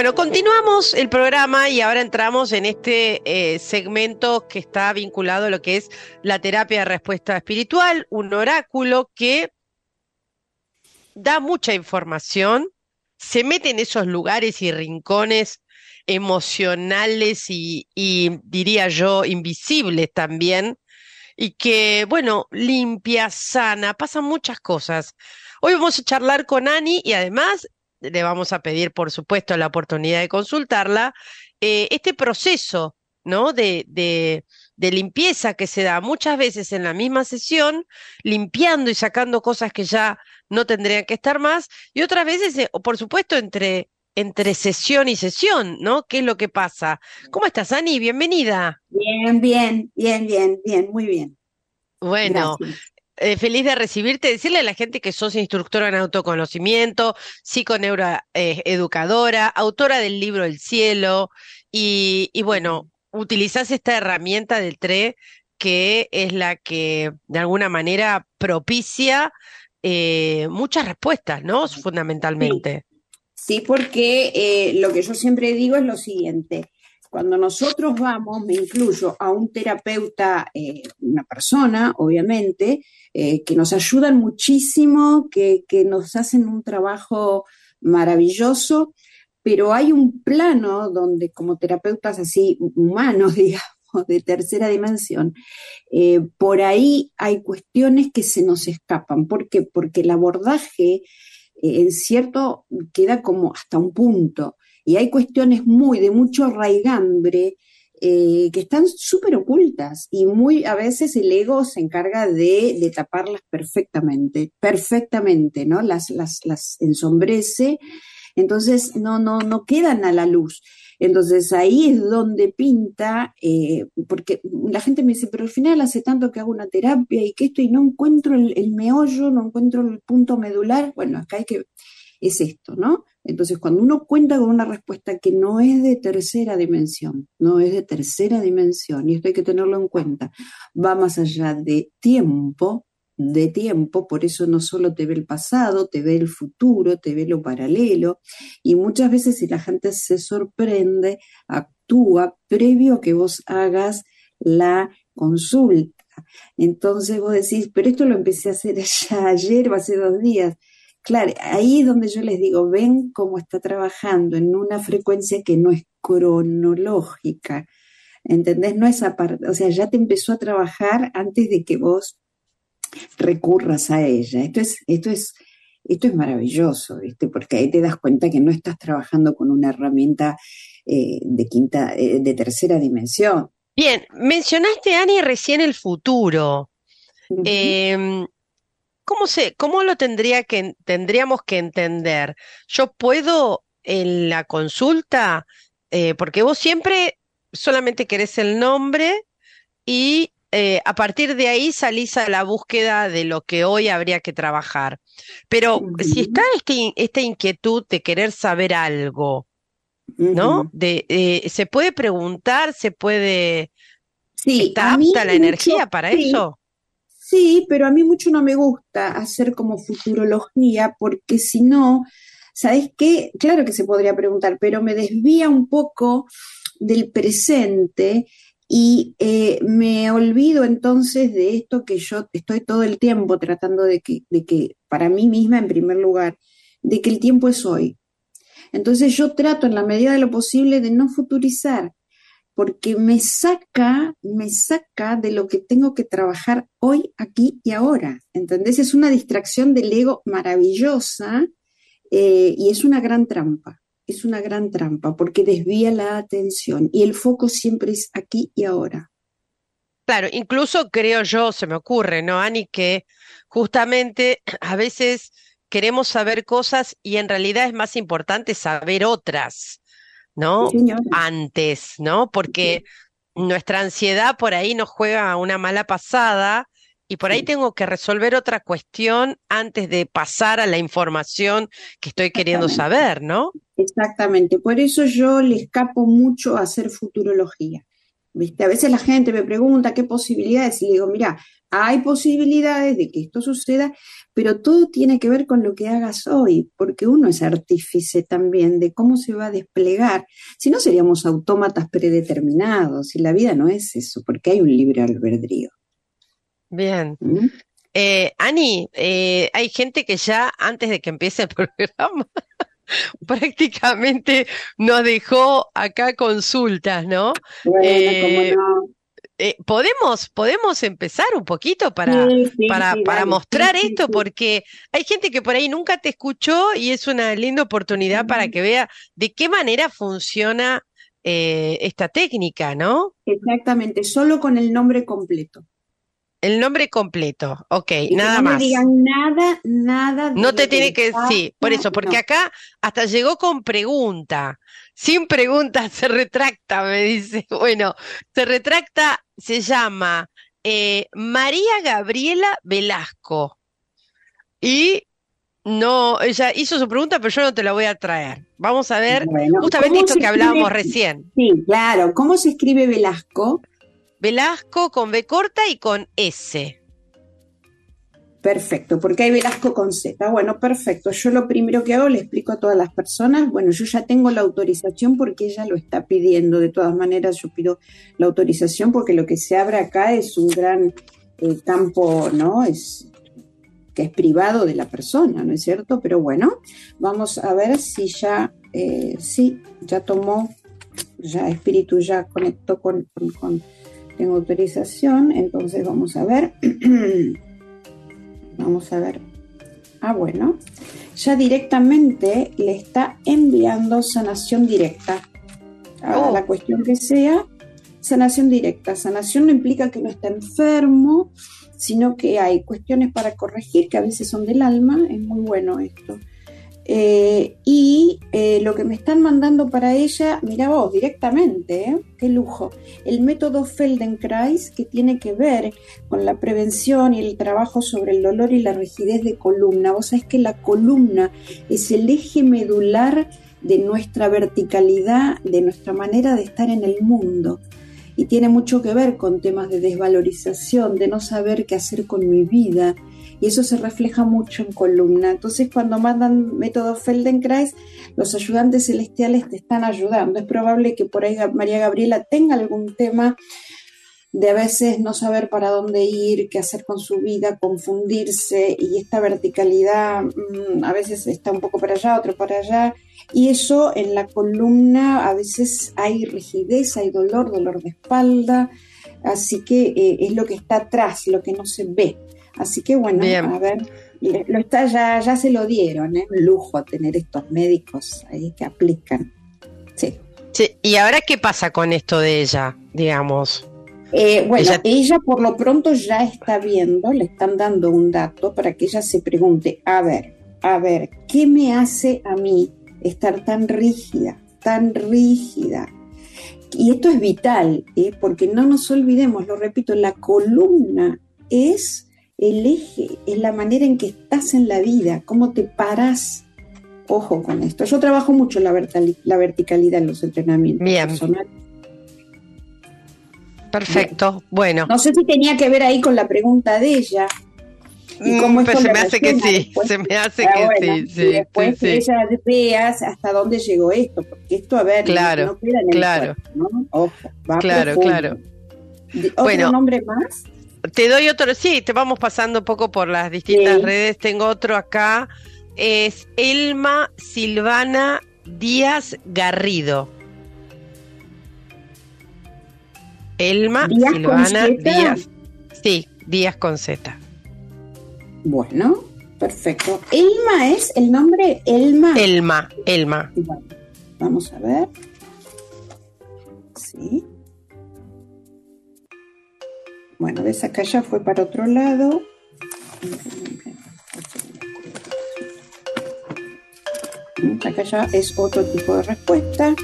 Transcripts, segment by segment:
Bueno, continuamos el programa y ahora entramos en este segmento que está vinculado a lo que es la terapia de respuesta espiritual, un oráculo que da mucha información, se mete en esos lugares y rincones emocionales y diría yo invisibles también, y que, bueno, limpia, sana, pasan muchas cosas. Hoy vamos a charlar con Ani y además le vamos a pedir, por supuesto, la oportunidad de consultarla, este proceso, ¿no? De limpieza que se da muchas veces en la misma sesión, limpiando y sacando cosas que ya no tendrían que estar más, y otras veces, o por supuesto, entre sesión y sesión, ¿no? ¿Qué es lo que pasa? ¿Cómo estás, Ani? Bienvenida. Bien, bien, bien, bien, bien, muy bien. Bueno, Gracias. feliz de recibirte, decirle a la gente que sos instructora en autoconocimiento, psiconeuroeducadora, autora del libro El Cielo, y bueno, utilizás esta herramienta del TRE que es la que de alguna manera propicia muchas respuestas, ¿no? Sí, Fundamentalmente. sí, porque lo que yo siempre digo es lo siguiente. Cuando nosotros vamos, me incluyo a un terapeuta, una persona, obviamente, que nos ayudan muchísimo, que nos hacen un trabajo maravilloso, pero hay un plano donde como terapeutas así humanos, digamos, de tercera dimensión, por ahí hay cuestiones que se nos escapan. ¿Por qué? Porque el abordaje en cierto queda como hasta un punto y hay cuestiones muy de mucho raigambre que están súper ocultas y muy a veces el ego se encarga de taparlas perfectamente, perfectamente, ¿no? Las ensombrece, entonces no quedan a la luz. Entonces ahí es donde pinta, porque la gente me dice, pero al final hace tanto que hago una terapia y que esto y no encuentro el meollo, no encuentro el punto medular. Bueno, acá hay que, es esto, ¿no? Entonces cuando uno cuenta con una respuesta que no es de tercera dimensión, no es de tercera dimensión, y esto hay que tenerlo en cuenta, va más allá de tiempo, por eso no solo te ve el pasado, te ve el futuro, te ve lo paralelo, y muchas veces si la gente se sorprende, actúa previo a que vos hagas la consulta. Entonces vos decís, pero esto lo empecé a hacer ya ayer o hace 2 días. Claro, ahí es donde yo les digo, ven cómo está trabajando en una frecuencia que no es cronológica, ¿entendés? No es aparte, o sea, ya te empezó a trabajar antes de que vos recurras a ella. Esto es maravilloso, ¿viste? Porque ahí te das cuenta que no estás trabajando con una herramienta de tercera dimensión. Bien, mencionaste, Ani, recién el futuro. Ujú. Em, cómo lo tendríamos que entender? Yo puedo en la consulta, porque vos siempre solamente querés el nombre y a partir de ahí salís a la búsqueda de lo que hoy habría que trabajar. Pero si está Ujú. esta inquietud de querer saber algo, ¿no? Ujú. Se puede preguntar, Sí, a ¿está mí apta la mucho, energía para sí, eso? sí, pero a mí mucho no me gusta hacer como futurología porque si no, ¿sabes qué? Claro que se podría preguntar, pero me desvía un poco del presente y me olvido entonces de esto que yo estoy todo el tiempo tratando de que para mí misma en primer lugar, de que el tiempo es hoy. Entonces yo trato en la medida de lo posible de no futurizar, porque me saca de lo que tengo que trabajar hoy, aquí y ahora. ¿Entendés? Es una distracción del ego maravillosa, y es una gran trampa. Es una gran trampa porque desvía la atención y el foco siempre es aquí y ahora. Claro, incluso creo yo, se me ocurre, ¿no, Ani? Que justamente a veces queremos saber cosas y en realidad es más importante saber otras, Sí, ¿no? señora. Antes, ¿no? Porque Sí, nuestra ansiedad por ahí nos juega una mala pasada y por ahí sí, tengo que resolver otra cuestión antes de pasar a la información que estoy queriendo exactamente. saber, ¿no? Exactamente. Por eso yo le escapo mucho a hacer futurología. ¿Viste? A veces la gente me pregunta qué posibilidades y le digo, mira, hay posibilidades de que esto suceda, pero todo tiene que ver con lo que hagas hoy, porque uno es artífice también de cómo se va a desplegar. Si no, seríamos autómatas predeterminados, y la vida no es eso, porque hay un libre albedrío. Bien. ¿Mm? Ani, hay gente que ya antes de que empiece el programa prácticamente nos dejó acá consultas, ¿no? Bueno, como Eh, no. podemos empezar un poquito Sí, sí, sí, para dale. mostrar Sí, sí, esto, sí. porque hay gente que por ahí nunca te escuchó y es una linda oportunidad para que vea de qué manera funciona esta técnica, ¿no? Exactamente, solo con el nombre completo. El nombre completo, ok, Y que nada no me más. digan nada, nada de No te lo que tiene les que decir, por pasa, eso, porque no. acá hasta llegó con pregunta. Sin pregunta se retracta, me dice. Bueno, se retracta, se llama María Gabriela Velasco. Y no, ella hizo su pregunta, pero yo no te la voy a traer. Vamos a ver Bueno, justamente ¿cómo esto se que hablábamos escribe? recién. Sí, claro, ¿cómo se escribe Velasco? Velasco con B corta y con S. Perfecto, porque hay Velasco con Z. Bueno, perfecto. Yo lo primero que hago, le explico a todas las personas, bueno, yo ya tengo la autorización porque ella lo está pidiendo. De todas maneras, yo pido la autorización porque lo que se abre acá es un gran campo, ¿no? Que es privado de la persona, ¿no es cierto? Pero bueno, vamos a ver si ya, sí, ya tomó, ya Espíritu ya conectó tengo autorización, entonces vamos a ver. Vamos a ver. Ah, bueno. Ya directamente le está enviando sanación directa. A la cuestión que sea, sanación directa. Sanación no implica que no está enfermo, sino que hay cuestiones para corregir que a veces son del alma. Es muy bueno esto. Lo que me están mandando para ella, mira vos, directamente, qué lujo, el método Feldenkrais, que tiene que ver con la prevención y el trabajo sobre el dolor y la rigidez de columna. Vos sabés que la columna es el eje medular de nuestra verticalidad, de nuestra manera de estar en el mundo, y tiene mucho que ver con temas de desvalorización, de no saber qué hacer con mi vida. Y eso se refleja mucho en columna. Entonces, cuando mandan método Feldenkrais, los ayudantes celestiales te están ayudando. Es probable que por ahí María Gabriela tenga algún tema de a veces no saber para dónde ir, qué hacer con su vida, confundirse, y esta verticalidad a veces está un poco para allá, otro para allá, y eso en la columna a veces hay rigidez, hay dolor de espalda, así que es lo que está atrás, lo que no se ve. Así que bueno, Bien. a ver, ya se lo dieron, un lujo tener estos médicos ahí que aplican. Sí. Sí, ¿y ahora qué pasa con esto de ella, digamos? Bueno, ella por lo pronto ya está viendo, le están dando un dato para que ella se pregunte, a ver, ¿qué me hace a mí estar tan rígida, tan rígida? Y esto es vital, porque no nos olvidemos, lo repito, la columna es el eje, es la manera en que estás en la vida, cómo te parás. Ojo con esto. Yo trabajo mucho la verticalidad en los entrenamientos personales. Perfecto, bien. Bueno. No sé si tenía que ver ahí con la pregunta de ella. Y cómo pero se me hace que sí, se me hace que sí. Y después que ella vea hasta dónde llegó esto, porque esto, a ver, claro, no queda en el cuerpo, ¿no? Ojo, va claro, profundo. claro. ¿Otro nombre más? Te doy otro, sí, te vamos pasando un poco por las distintas redes. Tengo otro acá, es Elma Silvana Díaz Garrido. Elma Silvana Díaz. Sí, Díaz con Z. Bueno, perfecto. Elma es el nombre, Elma. Elma. Bueno, vamos a ver. Sí. Bueno, ves, acá ya fue para otro lado. Acá ya es otro tipo de respuesta.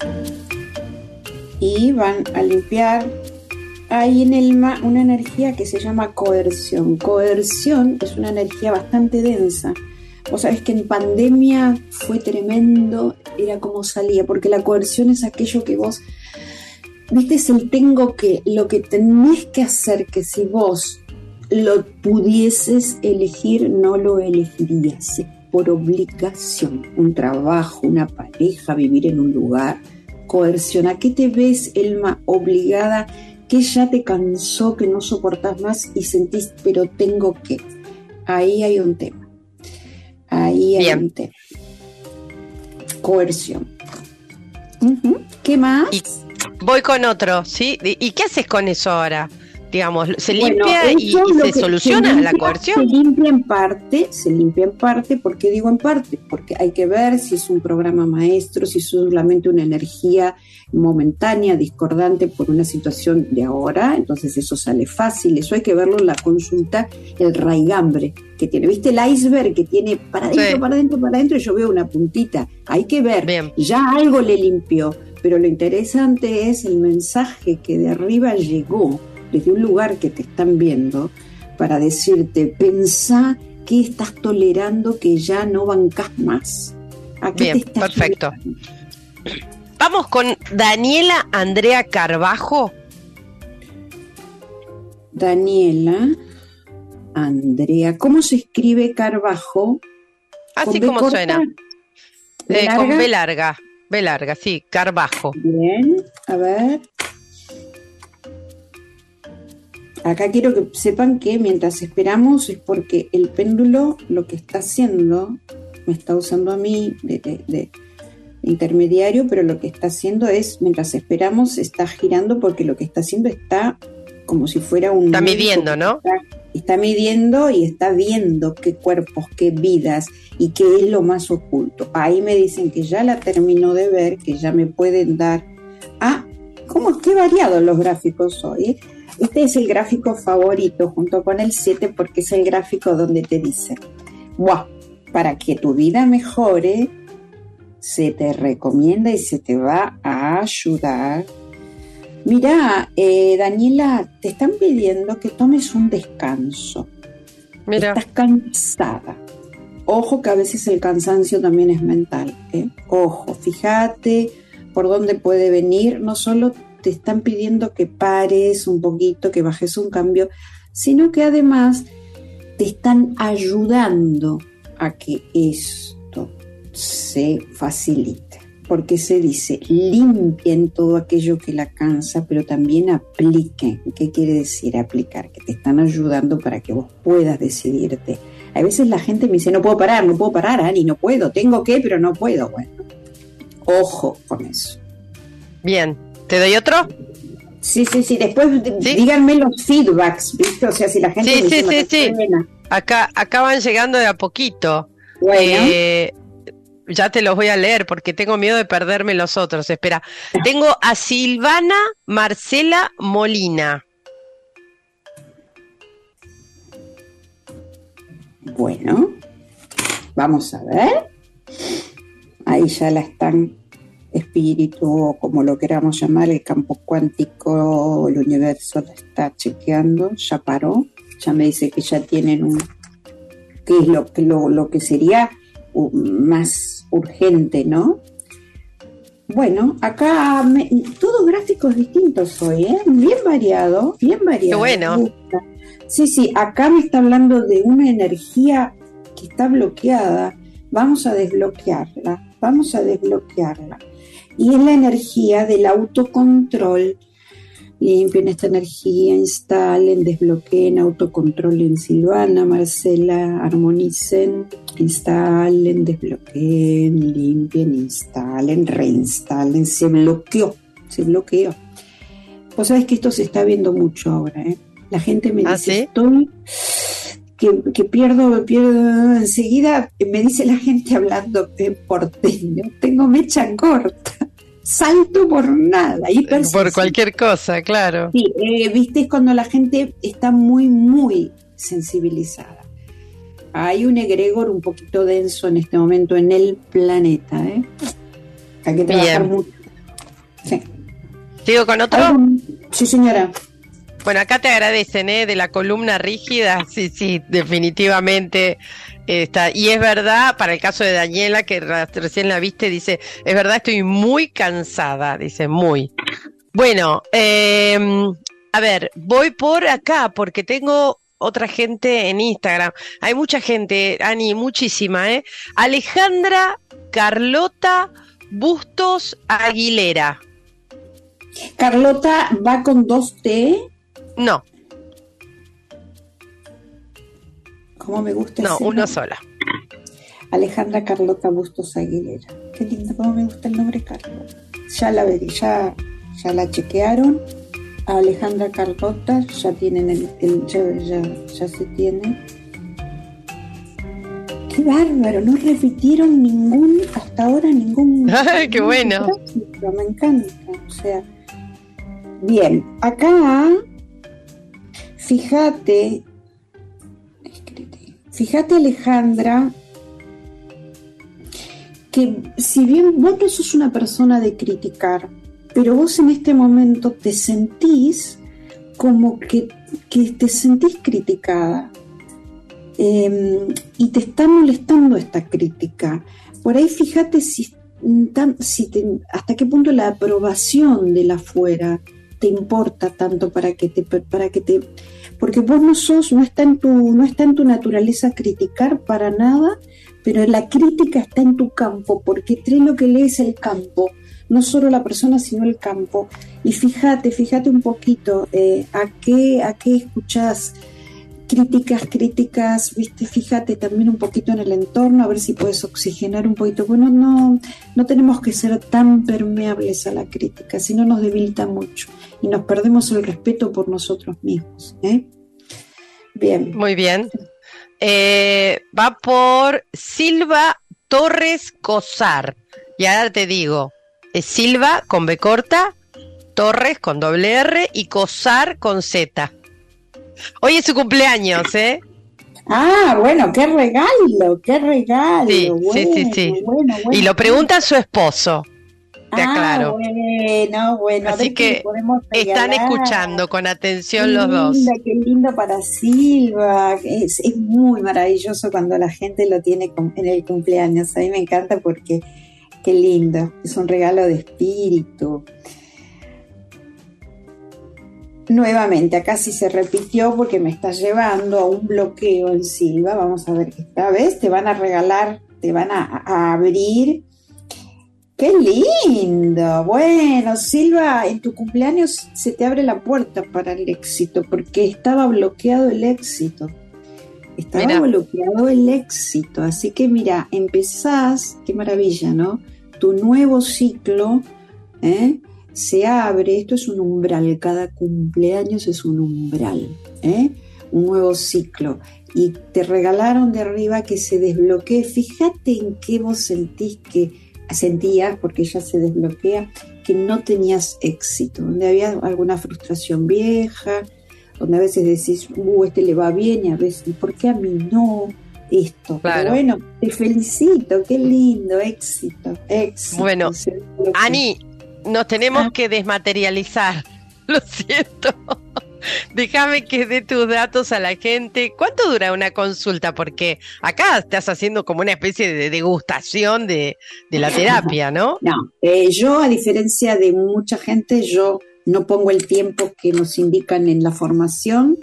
Y van a limpiar. Hay en Elma una energía que se llama coerción. Coerción es una energía bastante densa. Vos sabés que en pandemia fue tremendo, era como salía, porque la coerción es aquello que vos, viste, es el tengo que, lo que tenés que hacer, que si vos lo pudieses elegir, no lo elegirías. Es por obligación. Un trabajo, una pareja, vivir en un lugar, coerción. ¿A qué te ves, Elma, obligada? Que ya te cansó, que no soportás más y sentís, pero tengo que. Ahí hay un tema. Ahí hay un tema. Coerción. ¿Qué más? Y voy con otro, ¿sí? ¿Y qué haces con eso ahora? Digamos, ¿se limpia y se soluciona la coerción? Se limpia en parte, ¿por qué digo en parte? Porque hay que ver si es un programa maestro, si es solamente una energía momentánea, discordante por una situación de ahora, entonces eso sale fácil, eso hay que verlo en la consulta, el raigambre que tiene, ¿viste el iceberg que tiene para adentro, sí, para adentro, para adentro? Yo veo una puntita, hay que ver, bien, ya algo le limpió, pero lo interesante es el mensaje que de arriba llegó, desde un lugar que te están viendo, para decirte, pensá que estás tolerando que ya no bancás más. ¿A qué bien, te estás perfecto tolerando? Vamos con Daniela Andrea Carbajo. Daniela Andrea, ¿cómo se escribe Carbajo? Así como corta, suena. Con B larga, sí, Carbajo. Bien, a ver. Acá quiero que sepan que mientras esperamos es porque el péndulo lo que está haciendo, me está usando a mí de intermediario, pero lo que está haciendo es, mientras esperamos, está girando porque lo que está haciendo está como si fuera un... Está midiendo, ¿no? Está midiendo y está viendo qué cuerpos, qué vidas y qué es lo más oculto. Ahí me dicen que ya la terminó de ver, que ya me pueden dar... ¿Cómo es que variados los gráficos hoy? Este es el gráfico favorito junto con el 7 porque es el gráfico donde te dice, para que tu vida mejore, se te recomienda y se te va a ayudar. Mira, Daniela, te están pidiendo que tomes un descanso. Mira. Estás cansada. Ojo que a veces el cansancio también es mental, ¿eh? Ojo, fíjate por dónde puede venir. No solo te están pidiendo que pares un poquito, que bajes un cambio, sino que además te están ayudando a que esto se facilite. Porque se dice, limpien todo aquello que la cansa, pero también apliquen. ¿Qué quiere decir aplicar? Que te están ayudando para que vos puedas decidirte. A veces la gente me dice, no puedo parar, Ani, no puedo, tengo que, pero no puedo. Bueno, ojo con eso. Bien, ¿te doy otro? Sí, después ¿sí? Díganme los feedbacks, ¿viste? O sea, si la gente... Sí. Acá van llegando de a poquito. Bueno. Ya te los voy a leer porque tengo miedo de perderme los otros. Espera, tengo a Silvana Marcela Molina. Bueno, vamos a ver. Ahí ya la están, espíritu, como lo queramos llamar, el campo cuántico, el universo la está chequeando, ya paró, ya me dice que ya tienen ¿qué es lo que sería más urgente, ¿no? Bueno, acá todos gráficos distintos hoy, ¿eh? Bien variado. Qué bueno. Sí, acá me está hablando de una energía que está bloqueada. Vamos a desbloquearla. Y es la energía del autocontrol. Limpien esta energía, instalen, desbloqueen, autocontrolen. Silvana, Marcela, armonicen, instalen, desbloqueen, limpien, instalen, reinstalen. Se bloqueó. Vos sabés que esto se está viendo mucho ahora, ¿eh? La gente me dice, ¿sí? Estoy que pierdo enseguida, me dice la gente hablando en porteño, tengo mecha corta. Salto por nada. Por cualquier cosa, claro. Sí, viste, es cuando la gente está muy, muy sensibilizada. Hay un egregor un poquito denso en este momento en el planeta, ¿eh? Hay que trabajar mucho. Sí. ¿Sigo con otro? Sí, señora. Bueno, acá te agradecen, de la columna rígida, sí, definitivamente está. Y es verdad, para el caso de Daniela, que recién la viste, dice, es verdad, estoy muy cansada, dice, muy. Bueno, a ver, voy por acá, porque tengo otra gente en Instagram. Hay mucha gente, Ani, muchísima, ¿eh? Alejandra Carlota Bustos Aguilera. Carlota va con 2T. No. ¿Cómo me gusta No, ese una nombre? sola. Alejandra Carlota Bustos Aguilera. Qué lindo, cómo me gusta el nombre Carlota. Ya la veré, ya la chequearon. A Alejandra Carlota ya tienen ya se tiene. Qué bárbaro, no repitieron hasta ahora ningún. ¡Ay, qué bueno! Clásico, me encanta. O sea, bien, acá, fíjate Alejandra, que si bien vos no sos una persona de criticar, pero vos en este momento te sentís como que te sentís criticada, y te está molestando esta crítica. Por ahí fíjate hasta qué punto la aprobación de la afuera te importa tanto porque vos no está en tu naturaleza criticar para nada, pero la crítica está en tu campo, porque lo que lees el campo, no solo la persona, sino el campo. Y fíjate un poquito a qué escuchás críticas, ¿viste? Fíjate también un poquito en el entorno, a ver si puedes oxigenar un poquito. Bueno, no tenemos que ser tan permeables a la crítica, si no nos debilita mucho y nos perdemos el respeto por nosotros mismos, ¿eh? Bien. Muy bien. Va por Silva Torres Cosar. Y ahora te digo, es Silva con B corta, Torres con doble R y Cosar con Z. Hoy es su cumpleaños, ¿eh? Ah, bueno, qué regalo. Sí, bueno, sí. Bueno. Y lo pregunta su esposo, te aclaro. Bueno. Así que están escuchando con atención los dos. Qué lindo para Silva. Es muy maravilloso cuando la gente lo tiene en el cumpleaños. A mí me encanta porque qué lindo. Es un regalo de espíritu. Nuevamente, acá sí se repitió porque me estás llevando a un bloqueo en Silva. Vamos a ver qué esta vez te van a regalar, te van a abrir. ¡Qué lindo! Bueno, Silva, en tu cumpleaños se te abre la puerta para el éxito, porque estaba bloqueado el éxito. Bloqueado el éxito. Así que mira, empezás, qué maravilla, ¿no? Tu nuevo ciclo, se abre. Esto es un umbral, cada cumpleaños es un umbral, un nuevo ciclo, y te regalaron de arriba que se desbloquee. Fíjate en qué vos sentías, porque ya se desbloquea, que no tenías éxito, donde había alguna frustración vieja, donde a veces decís, este le va bien, y a veces, ¿y por qué a mí no? Esto, claro. Pero bueno, te felicito, qué lindo, éxito. Bueno, Ani, nos tenemos que desmaterializar, lo siento. Déjame que dé tus datos a la gente. ¿Cuánto dura una consulta? Porque acá estás haciendo como una especie de degustación de la terapia, ¿no? No, yo, a diferencia de mucha gente, yo no pongo el tiempo que nos indican en la formación.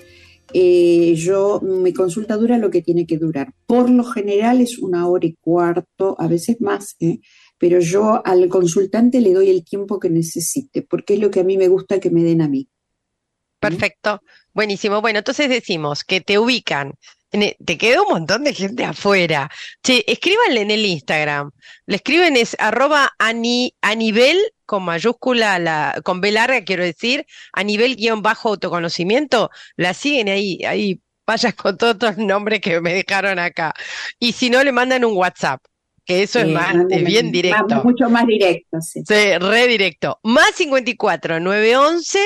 Mi consulta dura lo que tiene que durar. Por lo general es 1 hora y cuarto, a veces más, pero yo al consultante le doy el tiempo que necesite, porque es lo que a mí me gusta que me den a mí. Perfecto, buenísimo. Bueno, entonces decimos que te ubican. Te quedó un montón de gente afuera. Che, escríbanle en el Instagram. Le escriben es @anibel con mayúscula, con B larga, quiero decir, @autoconocimiento. La siguen ahí vayas con todos los nombres que me dejaron acá. Y si no, le mandan un WhatsApp, que eso es bien directo. Mucho más directo, sí. Sí, re directo. +54 911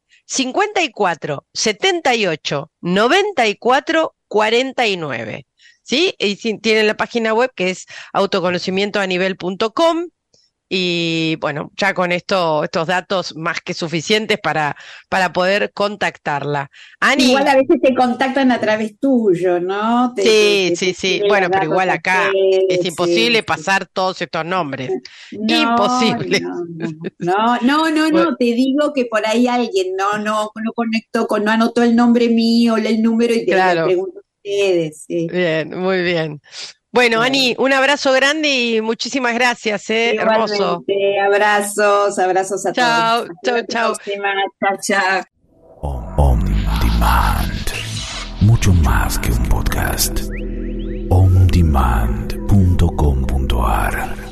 54 78 94 49. ¿Sí? Y tienen la página web que es autoconocimientoanivel.com. Y bueno, ya con estos datos más que suficientes para poder contactarla. Ani. Igual a veces te contactan a través tuyo, ¿no? Sí, Te sí, sí. piden Bueno, los pero datos igual a acá es ustedes, sí, imposible sí. pasar todos estos nombres. No, Imposible. no, no, no, no, Bueno, no, te digo que por ahí alguien no conectó no anotó el nombre mío, el número y le claro, pregunto a ustedes, sí. bien, muy bien. Bueno, Bueno, Ani, un abrazo grande y muchísimas gracias, hermoso. igualmente, abrazos, abrazos a todos. Chao, Hasta chao, la chao. próxima, chao, chao. On Demand. Mucho más que un podcast. ondemand.com.ar